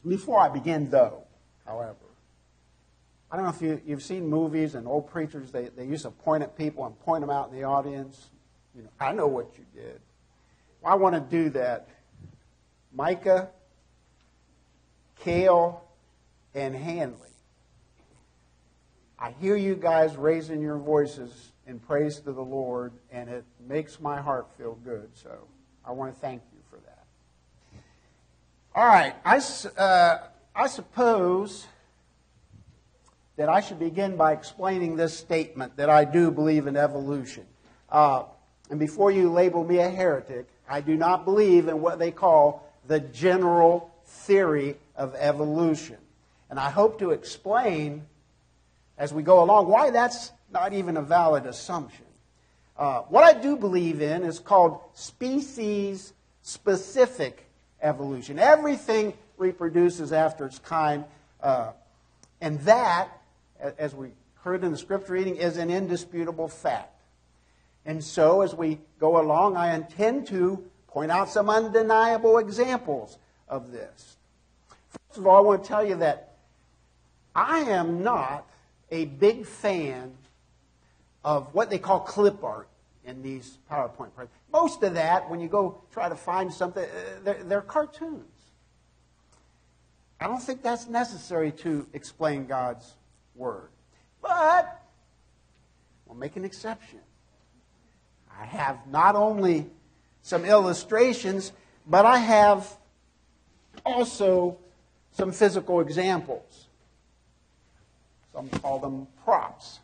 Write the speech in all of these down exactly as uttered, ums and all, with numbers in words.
Before I begin, though, however, I don't know if you, you've seen movies and old preachers, they, they used to point at people and point them out in the audience. You know, I know what you did. Well, I want to do that. Micah, Cale, and Hanley. I hear you guys raising your voices in praise to the Lord, and it makes my heart feel good. So I want to thank you for that. All right. I, uh, I suppose that I should begin by explaining this statement that I do believe in evolution. Uh, and before you label me a heretic, I do not believe in what they call the general theory of evolution. And I hope to explain as we go along why that's not even a valid assumption. Uh, what I do believe in is called species-specific evolution. Everything reproduces after its kind, uh, and that, as we heard in the scripture reading, is an indisputable fact. And so, as we go along, I intend to point out some undeniable examples of this. First of all, I want to tell you that I am not a big fan of what they call clip art in these PowerPoint presentations. Most of that, when you go try to find something, they're, they're cartoons. I don't think that's necessary to explain God's Word. But we'll make an exception. I have not only some illustrations, but I have also some physical examples. Some call them props.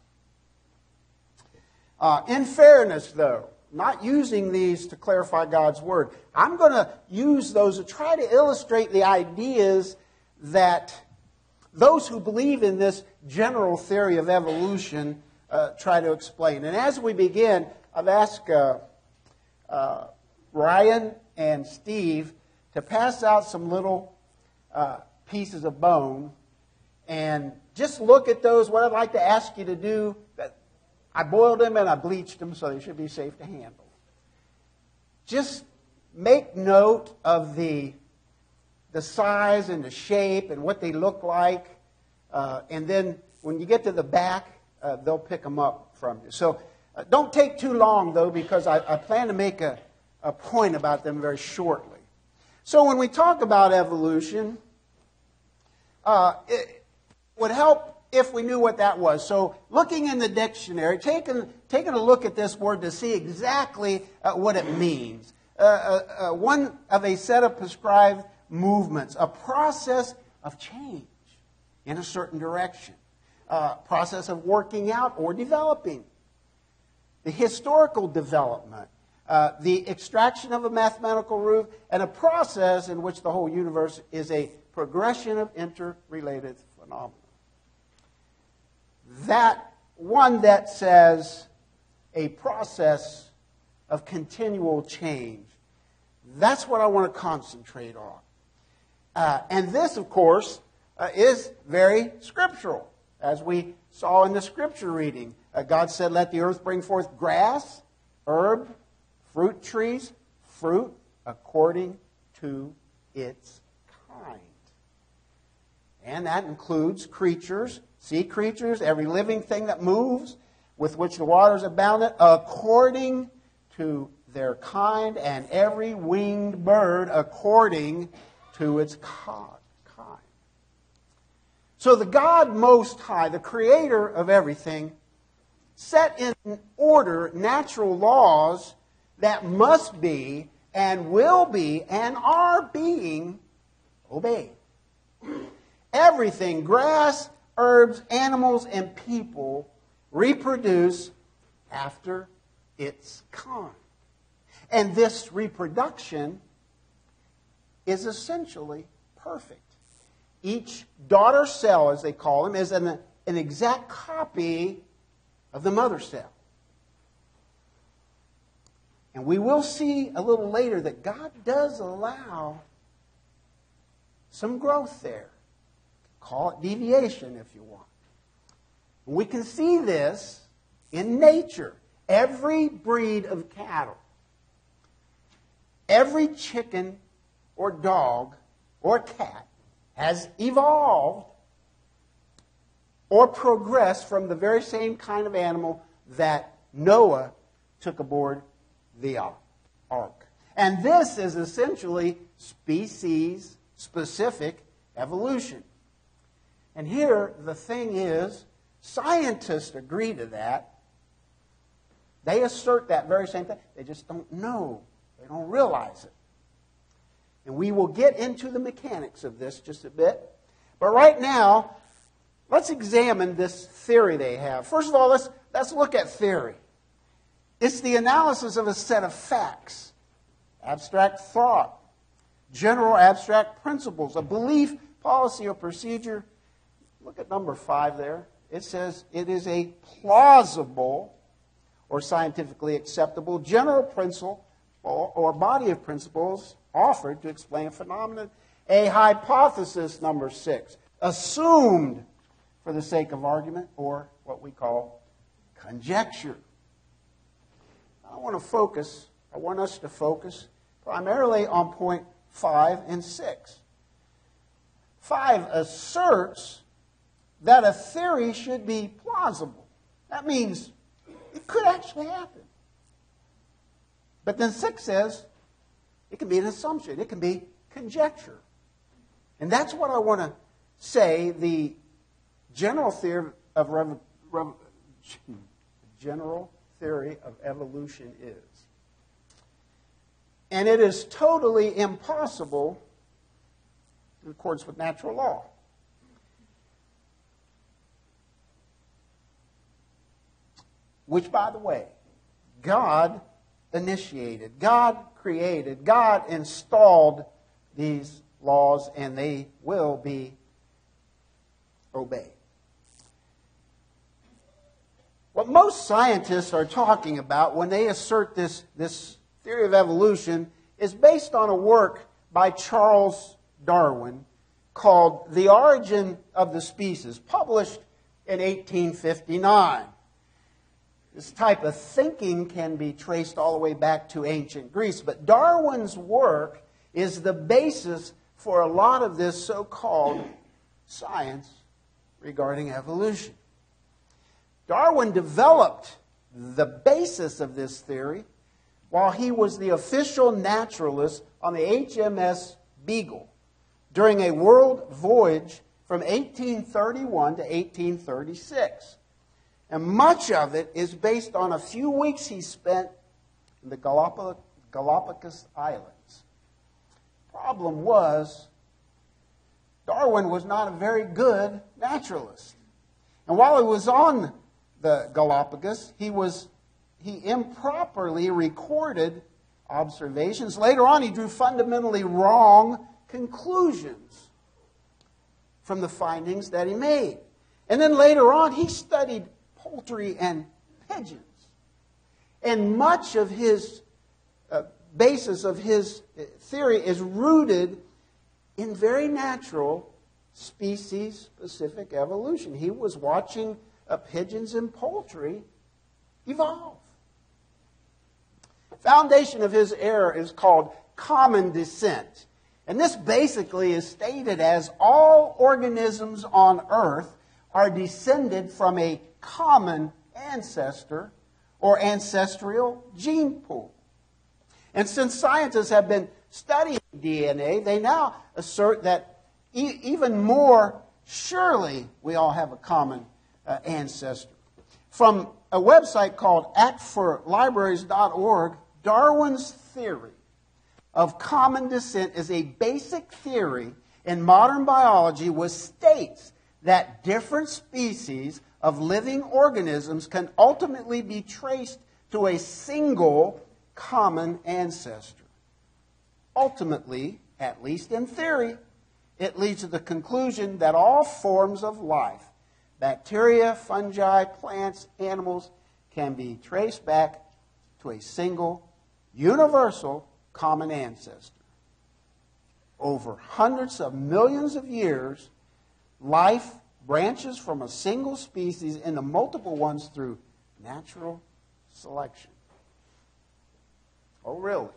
Uh, in fairness, though, not using these to clarify God's Word, I'm going to use those to try to illustrate the ideas that those who believe in this general theory of evolution uh, try to explain. And as we begin, I've asked uh, uh, Ryan and Steve to pass out some little uh, pieces of bone and just look at those. What I'd like to ask you to do, that I boiled them and I bleached them so they should be safe to handle. Just make note of the, the size and the shape and what they look like. Uh, and then when you get to the back, uh, they'll pick them up from you. So uh, don't take too long, though, because I, I plan to make a, a point about them very shortly. So when we talk about evolution, uh, it would help if we knew what that was. So looking in the dictionary, taking, taking a look at this word to see exactly uh, what it means. Uh, uh, uh, one of a set of prescribed movements, a process of change in a certain direction, uh, process of working out or developing, the historical development, uh, the extraction of a mathematical root, and a process in which the whole universe is a progression of interrelated phenomena. That one that says a process of continual change, that's what I want to concentrate on. Uh, and this, of course, uh, is very scriptural. As we saw in the scripture reading, uh, God said, let the earth bring forth grass, herb, fruit trees, fruit according to its kind. And that includes creatures, sea creatures, every living thing that moves, with which the waters abounded, according to their kind, and every winged bird according to its kind. So the God Most High, the creator of everything, set in order natural laws that must be and will be and are being obeyed. Everything, grass, herbs, animals, and people, reproduce after its kind. And this reproduction is essentially perfect. Each daughter cell, as they call them, is an, an exact copy of the mother cell. And we will see a little later that God does allow some growth there. Call it deviation if you want. And we can see this in nature. Every breed of cattle, every chicken or dog or cat has evolved or progressed from the very same kind of animal that Noah took aboard the ark. And this is essentially species-specific evolution. And here, the thing is, scientists agree to that. They assert that very same thing. They just don't know. They don't realize it. And we will get into the mechanics of this just a bit. But right now, let's examine this theory they have. First of all, let's, let's look at theory. It's the analysis of a set of facts, abstract thought, general abstract principles, a belief, policy, or procedure. Look at number five there. It says it is a plausible or scientifically acceptable general principle or, or body of principles offered to explain a phenomenon. A hypothesis, number six, assumed for the sake of argument, or what we call conjecture. I want to focus, I want us to focus primarily on point five and six. Five asserts that a theory should be plausible. That means it could actually happen. But then six says it can be an assumption. It can be conjecture. And that's what I want to say the general theory of rev- rev- general theory of evolution is. And it is totally impossible in accordance with natural law. Which, by the way, God initiated, God created, God installed these laws, and they will be obeyed. What most scientists are talking about when they assert this, this theory of evolution is based on a work by Charles Darwin called The Origin of the Species, published in eighteen fifty-nine. This type of thinking can be traced all the way back to ancient Greece, but Darwin's work is the basis for a lot of this so-called science regarding evolution. Darwin developed the basis of this theory while he was the official naturalist on the H M S Beagle during a world voyage from eighteen thirty-one to eighteen thirty-six. And much of it is based on a few weeks he spent in the Galapag- Galapagos Islands. Problem was, Darwin was not a very good naturalist. And while he was on the Galapagos, he was he improperly recorded observations. Later on, he drew fundamentally wrong conclusions from the findings that he made. And then later on, he studied poultry and pigeons. And much of his uh, basis of his theory is rooted in very natural species-specific evolution. He was watching uh, pigeons and poultry evolve. Foundation of his error is called common descent. And this basically is stated as all organisms on earth are descended from a common ancestor or ancestral gene pool. And since scientists have been studying D N A, they now assert that e- even more surely we all have a common uh, ancestor. From a website called act for libraries dot org, Darwin's theory of common descent is a basic theory in modern biology which states that different species of living organisms can ultimately be traced to a single common ancestor. Ultimately, at least in theory, it leads to the conclusion that all forms of life, bacteria, fungi, plants, animals, can be traced back to a single, universal, common ancestor. Over hundreds of millions of years, life branches from a single species into multiple ones through natural selection. Oh, really?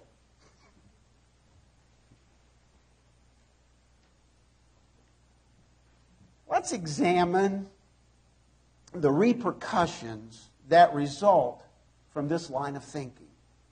let's examine the repercussions that result from this line of thinking.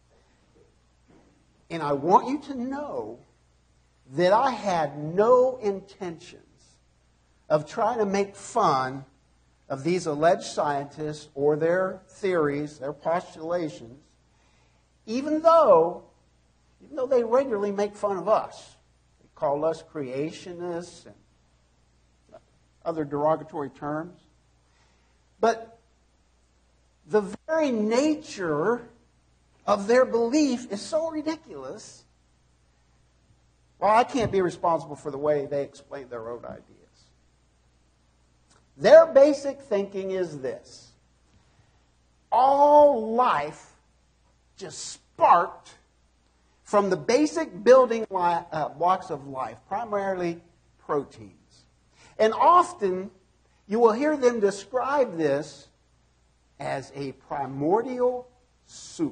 And I want you to know that I had no intentions of trying to make fun of these alleged scientists or their theories, their postulations, even though, even though they regularly make fun of us. They call us creationists and other derogatory terms. But the very nature of their belief is so ridiculous, well, I can't be responsible for the way they explain their own ideas. Their basic thinking is this: all life just sparked from the basic building li- uh, blocks of life, primarily proteins. And often you will hear them describe this as a primordial soup.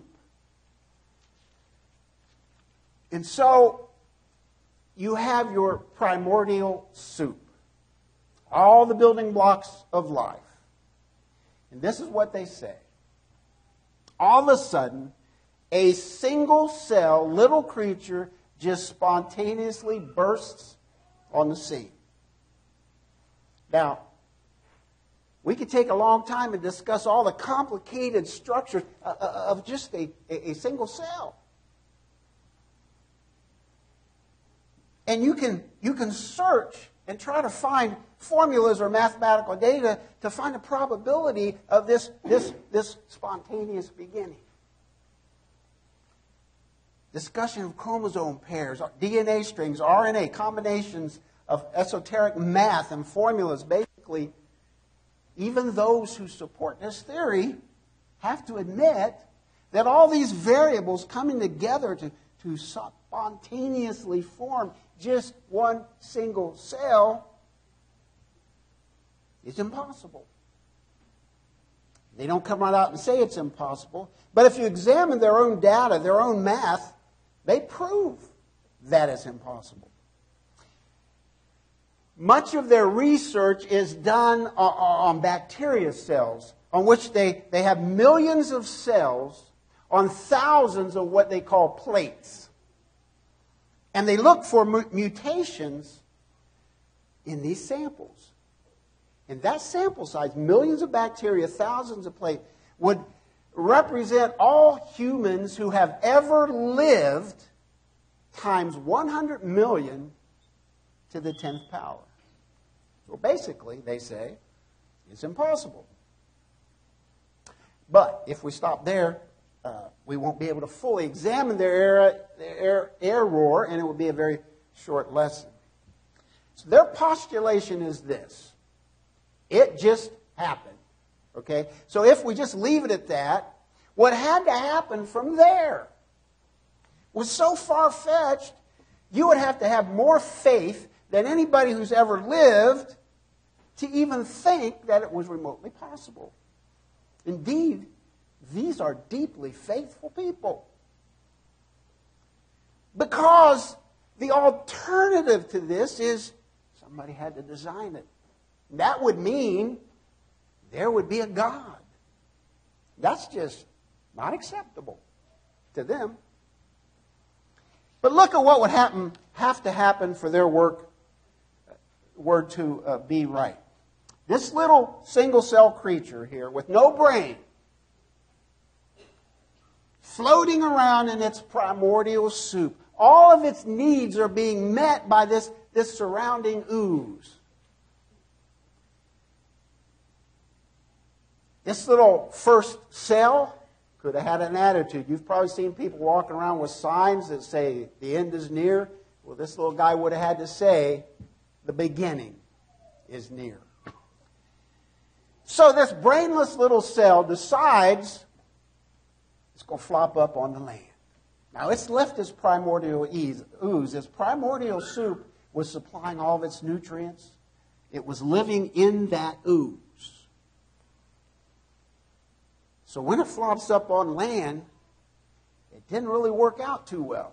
And so you have your primordial soup, all the building blocks of life. And this is what they say. All of a sudden, a single cell little creature just spontaneously bursts on the scene. Now, we could take a long time and discuss all the complicated structures of just a, a single cell. And you can, you can search and try to find formulas or mathematical data to find the probability of this, this, this spontaneous beginning. Discussion of chromosome pairs, D N A strings, R N A, combinations of esoteric math and formulas. Basically, even those who support this theory have to admit that all these variables coming together to, to spontaneously form just one single cell is impossible. They don't come right out and say it's impossible, but if you examine their own data, their own math, they prove that it's impossible. Much of their research is done on bacteria cells, on which they, they have millions of cells on thousands of what they call plates. And they look for mutations in these samples. And that sample size, millions of bacteria, thousands of plates, would represent all humans who have ever lived times one hundred million to the tenth power. So basically, they say, it's impossible. But if we stop there, uh, we won't be able to fully examine their error, their error, and it will be a very short lesson. So their postulation is this: it just happened. Okay? So if we just leave it at that, what had to happen from there was so far-fetched, you would have to have more faith than anybody who's ever lived to even think that it was remotely possible. Indeed, these are deeply faithful people. Because the alternative to this is somebody had to design it. That would mean there would be a God. That's just not acceptable to them. But look at what would happen, have to happen for their work word to uh, be right. This little single-cell creature here with no brain, floating around in its primordial soup, all of its needs are being met by this, this surrounding ooze. This little first cell could have had an attitude. You've probably seen people walking around with signs that say the end is near. Well, this little guy would have had to say the beginning is near. So this brainless little cell decides it's going to flop up on the land. Now, it's left its primordial ooze. Its primordial soup was supplying all of its nutrients. It was living in that ooze. So when it flops up on land, it didn't really work out too well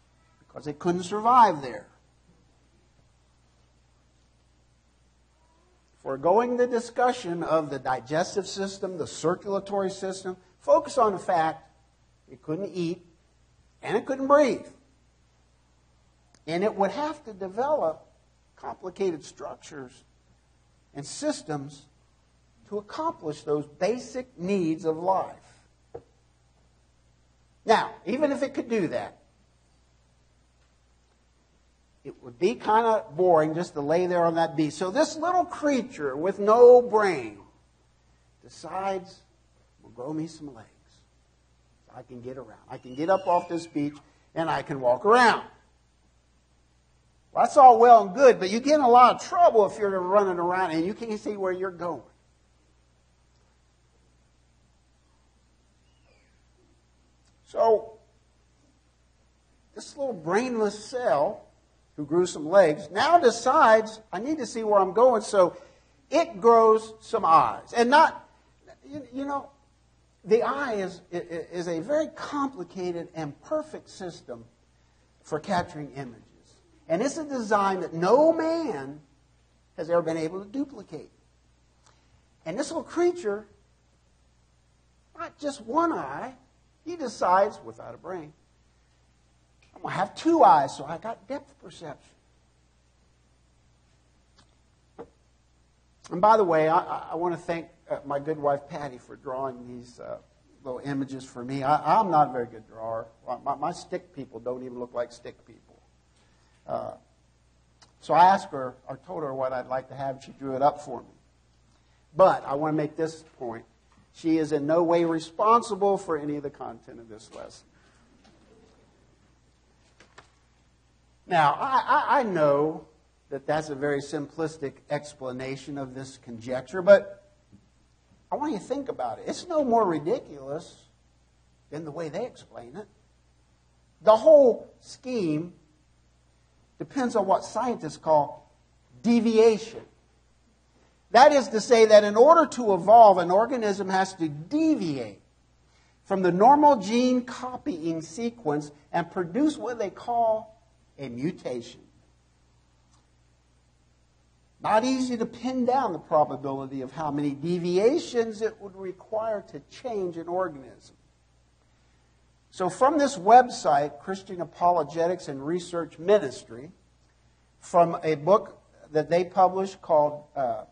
because it couldn't survive there. foregoing the discussion of the digestive system, the circulatory system, focus on the fact it couldn't eat and it couldn't breathe. And it would have to develop complicated structures and systems to accomplish those basic needs of life. Now, even if it could do that, it would be kind of boring just to lay there on that beach. So this little creature with no brain decides, we'll grow me some legs so I can get around. I can get up off this beach and I can walk around. Well, that's all well and good, but you get in a lot of trouble if you're running around and you can't see where you're going. So, this little brainless cell who grew some legs now decides, I need to see where I'm going, so it grows some eyes. And not, you, you know, the eye is, is a very complicated and perfect system for capturing images. And it's a design that no man has ever been able to duplicate. And this little creature, not just one eye, he decides, without a brain, I'm going to have two eyes, so I got depth perception. And by the way, I, I want to thank uh, my good wife Patty for drawing these uh, little images for me. I, I'm not a very good drawer. My, my stick people don't even look like stick people. Uh, so I asked her, I told her what I'd like to have, and she drew it up for me. But I want to make this point. She is in no way responsible for any of the content of this lesson. Now, I, I, I know that that's a very simplistic explanation of this conjecture, but I want you to think about it. It's no more ridiculous than the way they explain it. The whole scheme depends on what scientists call deviation. That is to say that in order to evolve, an organism has to deviate from the normal gene copying sequence and produce what they call a mutation. Not easy to pin down the probability of how many deviations it would require to change an organism. So from this website, Christian Apologetics and Research Ministry, from a book that they published called uh,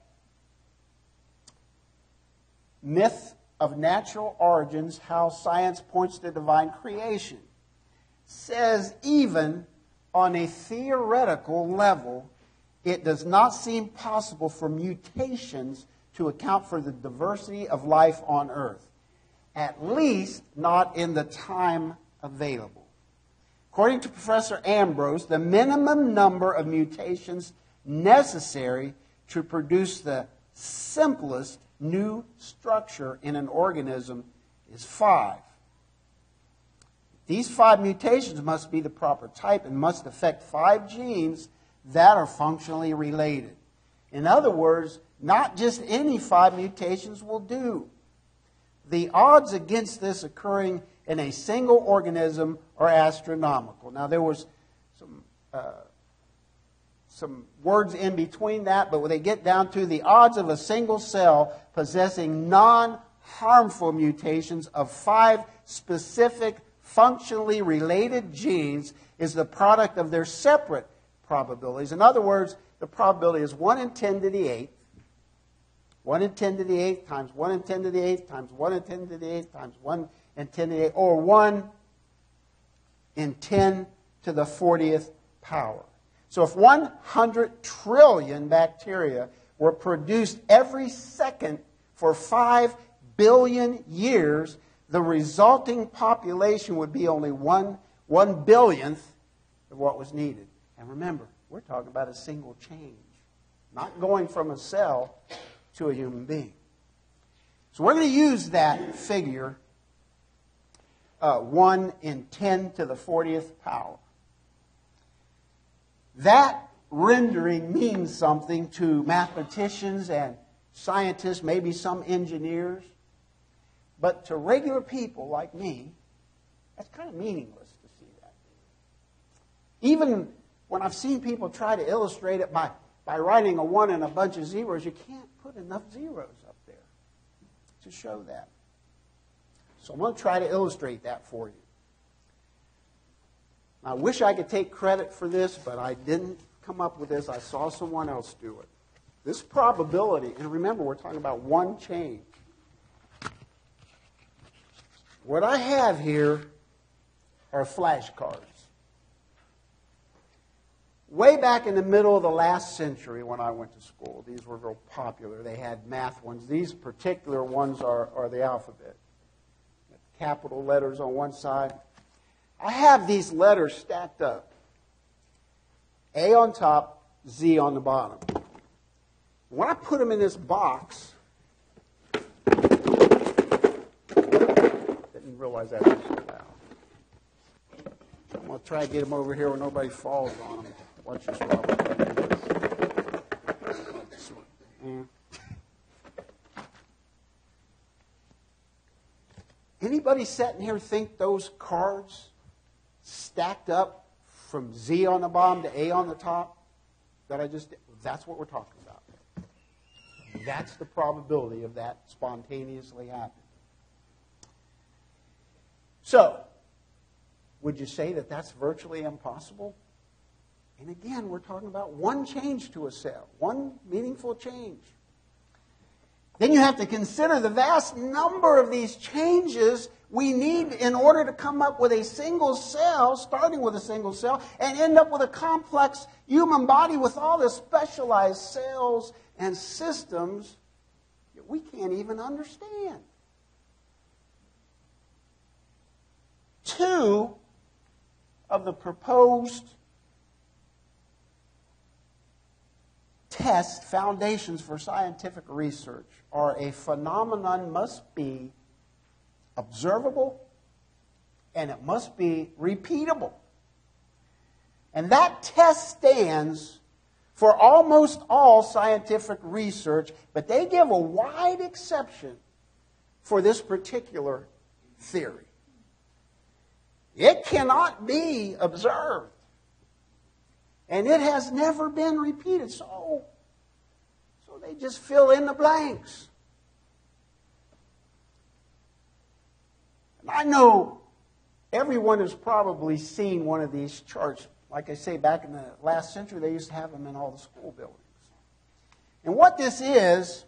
Myth of Natural Origins, How Science Points to Divine Creation, says even on a theoretical level, it does not seem possible for mutations to account for the diversity of life on Earth, at least not in the time available. According to Professor Ambrose, the minimum number of mutations necessary to produce the simplest new structure in an organism is five. These five mutations must be the proper type and must affect five genes that are functionally related. In other words, not just any five mutations will do. The odds against this occurring in a single organism are astronomical. Now, there was some uh, some words in between that, but when they get down to the odds of a single cell possessing non-harmful mutations of five specific functionally related genes is the product of their separate probabilities. In other words, the probability is one in ten to the eighth, one in ten to the eighth times one in ten to the eighth times one in ten to the eighth times one in ten to the eighth, or one in ten to the fortieth power. So if one hundred trillion bacteria were produced every second for five billion years, the resulting population would be only one, one billionth of what was needed. And remember, we're talking about a single change, not going from a cell to a human being. So we're going to use that figure, uh, one in ten to the fortieth power. That rendering means something to mathematicians and scientists, maybe some engineers. But to regular people like me, that's kind of meaningless to see that. Even when I've seen people try to illustrate it by by writing a one and a bunch of zeros, you can't put enough zeros up there to show that. So I'm going to try to illustrate that for you. I wish I could take credit for this, but I didn't come up with this. I saw someone else do it. This probability, and remember, we're talking about one change. What I have here are flashcards. Way back in the middle of the last century when I went to school, these were real popular. They had math ones. These particular ones are, are the alphabet. Capital letters on one side. I have these letters stacked up. A on top, Z on the bottom. When I put them in this box, didn't realize that was so loud. I'm going to try to get them over here where nobody falls on them. Watch this, Robert. Yeah. Anybody sitting here think those cards stacked up from Z on the bottom to A on the top that I just did? That's what we're talking about. That's the probability of that spontaneously happening. So, would you say that that's virtually impossible? And again, we're talking about one change to a cell, one meaningful change. Then you have to consider the vast number of these changes we need in order to come up with a single cell, starting with a single cell, and end up with a complex human body with all the specialized cells and systems that we can't even understand. Two of the proposed test foundations for scientific research are a phenomenon must be observable and it must be repeatable. And that test stands for almost all scientific research, but they give a wide exception for this particular theory. It cannot be observed. And it has never been repeated. So, so they just fill in the blanks. And I know everyone has probably seen one of these charts. Like I say, back in the last century, they used to have them in all the school buildings. And what this is,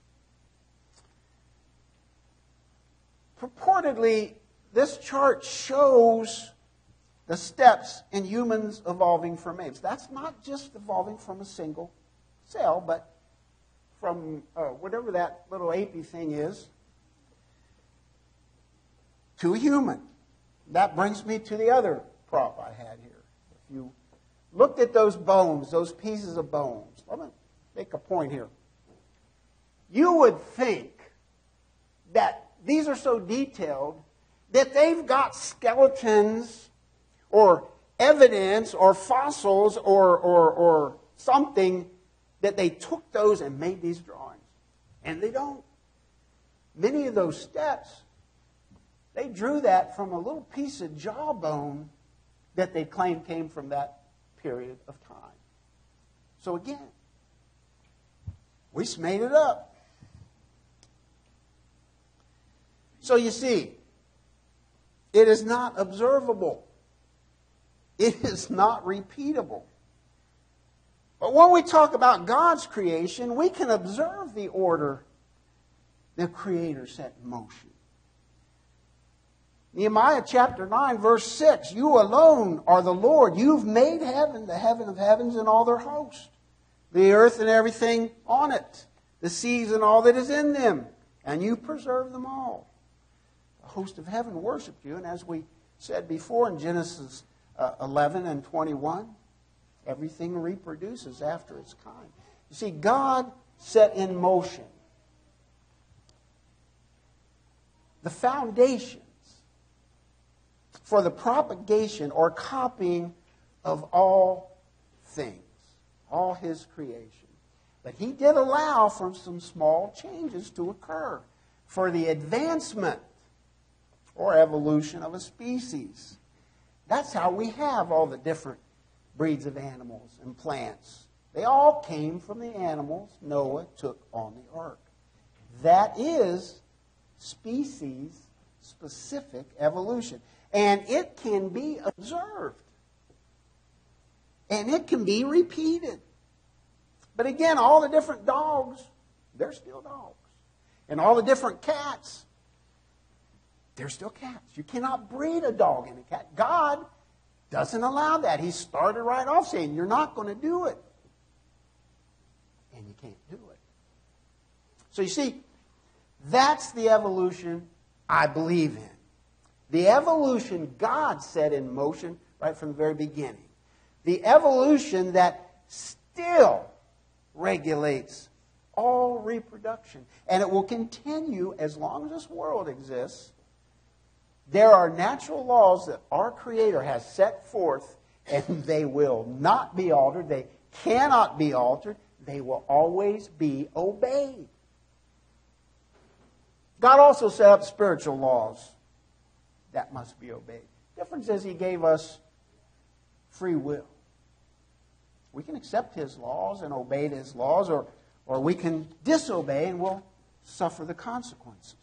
purportedly, this chart shows the steps in humans evolving from apes. That's not just evolving from a single cell, but from uh, whatever that little apey thing is to a human. That brings me to the other prop I had here. If you looked at those bones, those pieces of bones, let me make a point here. You would think that these are so detailed that they've got skeletons or evidence or fossils or, or, or something that they took those and made these drawings. And they don't. Many of those steps, they drew that from a little piece of jawbone that they claim came from that period of time. So again, we just made it up. So you see, it is not observable. It is not repeatable. But when we talk about God's creation, we can observe the order the Creator set in motion. Nehemiah chapter nine, verse six, you alone are the Lord. You've made heaven, the heaven of heavens and all their host, the earth and everything on it, the seas and all that is in them, and you preserve them all. The host of heaven worshiped you, and as we said before in Genesis uh, eleven and twenty-one, everything reproduces after its kind. You see, God set in motion the foundations for the propagation or copying of all things, all His creation. But He did allow for some small changes to occur for the advancement or evolution of a species. That's how we have all the different breeds of animals and plants They all came from the animals Noah took on the ark. That is species-specific evolution. And it can be observed. And it can be repeated. But again, all the different dogs, they're still dogs. And all the different cats, they're still cats. You cannot breed a dog and a cat. God doesn't allow that. He started right off saying, you're not going to do it. And you can't do it. So you see, that's the evolution I believe in. The evolution God set in motion right from the very beginning. The evolution that still regulates all reproduction. And it will continue as long as this world exists. There are natural laws that our Creator has set forth, and they will not be altered. They cannot be altered. They will always be obeyed. God also set up spiritual laws that must be obeyed. The difference is He gave us free will. We can accept His laws and obey His laws, or, or we can disobey and we'll suffer the consequences.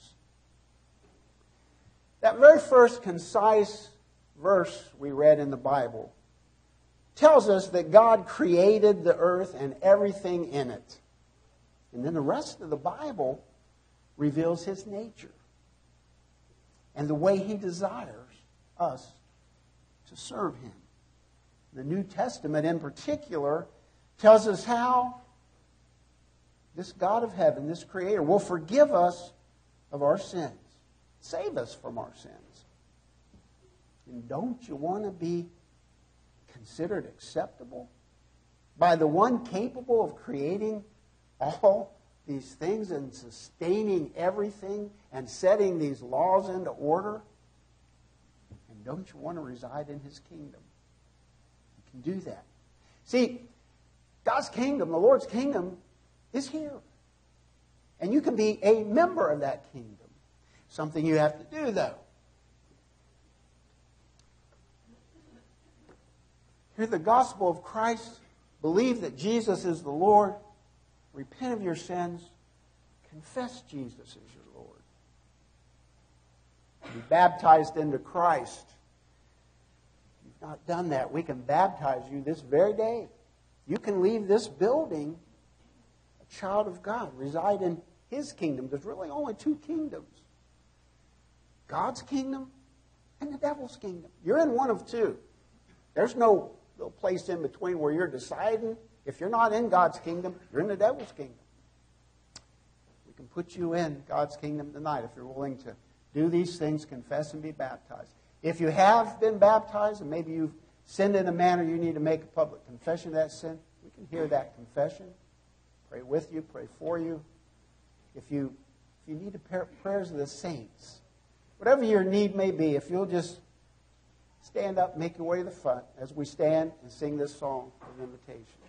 That very first concise verse we read in the Bible tells us that God created the earth and everything in it. And then the rest of the Bible reveals His nature and the way He desires us to serve Him. The New Testament in particular tells us how this God of heaven, this Creator, will forgive us of our sins, save us from our sins. And don't you want to be considered acceptable by the one capable of creating all these things and sustaining everything and setting these laws into order? And don't you want to reside in His kingdom? You can do that. See, God's kingdom, the Lord's kingdom, is here. And you can be a member of that kingdom. Something you have to do, though. Hear the gospel of Christ. Believe that Jesus is the Lord. Repent of your sins. Confess Jesus as your Lord. Be baptized into Christ. If you've not done that, we can baptize you this very day. You can leave this building a child of God, reside in His kingdom. There's really only two kingdoms. God's kingdom and the devil's kingdom. You're in one of two. There's no little place in between where you're deciding. If you're not in God's kingdom, you're in the devil's kingdom. We can put you in God's kingdom tonight if you're willing to do these things, confess and be baptized. If you have been baptized and maybe you've sinned in a manner you need to make a public confession of that sin, we can hear that confession. Pray with you, pray for you. If you, if you need the prayers of the saints, whatever your need may be, if you'll just stand up, make your way to the front as we stand and sing this song of invitation.